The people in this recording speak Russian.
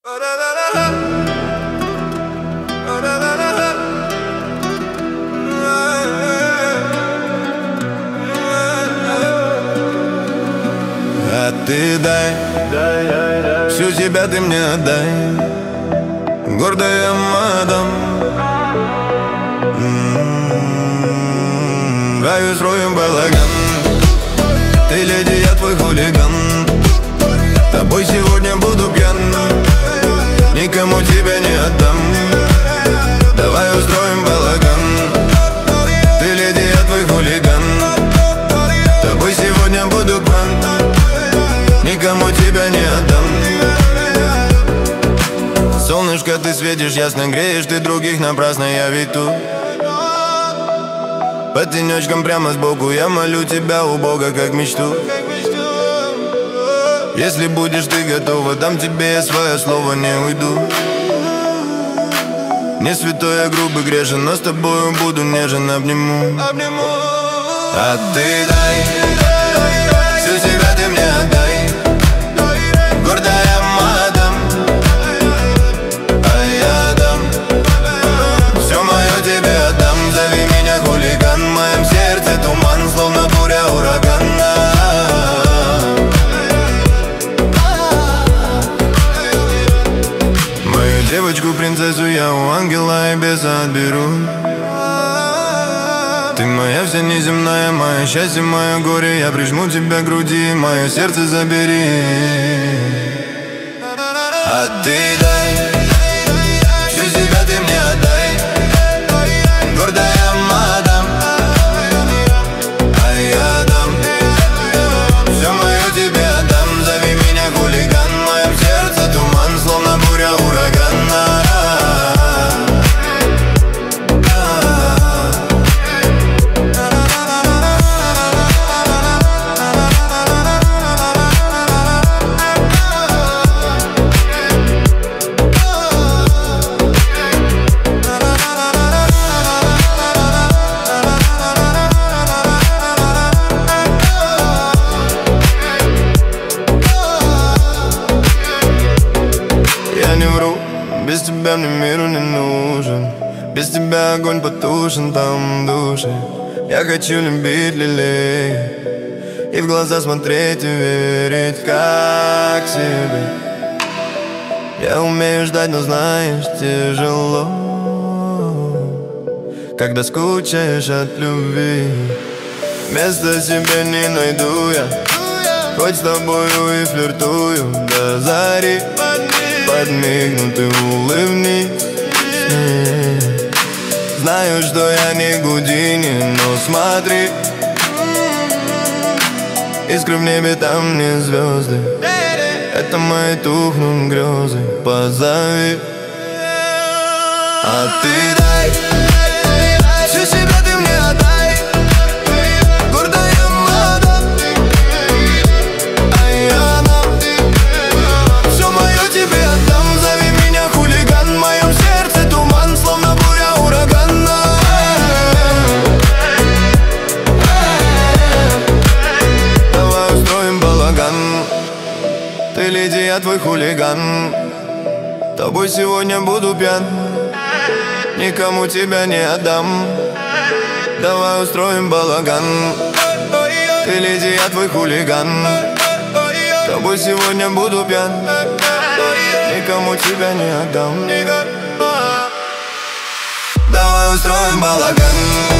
А ты дай, всю себя ты мне отдай, гордая мадам. Раю устроим балаган, ты леди, я твой хулиган. Тобой сегодня буду пьян, никому тебя не отдам. Давай устроим балаган, ты леди, я твой хулиган. Тобой сегодня буду пьян, никому тебя не отдам. Солнышко, ты светишь, ясно греешь, ты других напрасно, я ведь тут. Под тенечком прямо сбоку я молю тебя у Бога как мечту. Если будешь ты готова, дам тебе я свое слово, не уйду. Не святой, я грубый, грешен, но с тобою буду нежен, обниму. А ты дай, всю себя ты мне отдай, гордая мадам. А я дам, все мое тебе отдам. Зови меня хулиган, в моем сердце туман, словно буря урагана. Мою девочку, принцессу, я у ангела и беса отберу. Ты моя вся неземная, мое счастье, мое горе. Я прижму тебя к груди, мое сердце забери. А ты дай, всю себя ты мне отдай, гордая мадам. А я дам, все мое тебе отдам. Зови меня хулиган, в моем сердце туман, словно буря урагана. Без тебя мне миру не нужен, без тебя огонь потушен там в душе. Я хочу любить, лелеять, и в глаза смотреть и верить, как себе. Я умею ждать, но знаешь, тяжело, когда скучаешь от любви. Места себе не найду я, хоть с тобою и флиртую до зари. Подмигнутый улыбнись. Знаю, что я не Гудини, но смотри, искры в небе, там не звезды. Это мои тухнут грезы, позови. А ты дай, всю себя ты мне отдай, гордая мадам. А я дам, все мое тебе отдам. Зови меня хулиган, в моем сердце туман, словно буря урагана. Давай устроим балаган, ты леди, я твой хулиган. Тобой сегодня буду пьян, никому тебя не отдам. Давай устроим балаган, ты леди, я твой хулиган. Тобой сегодня буду пьян, никому тебя не отдам. Давай устроим балаган.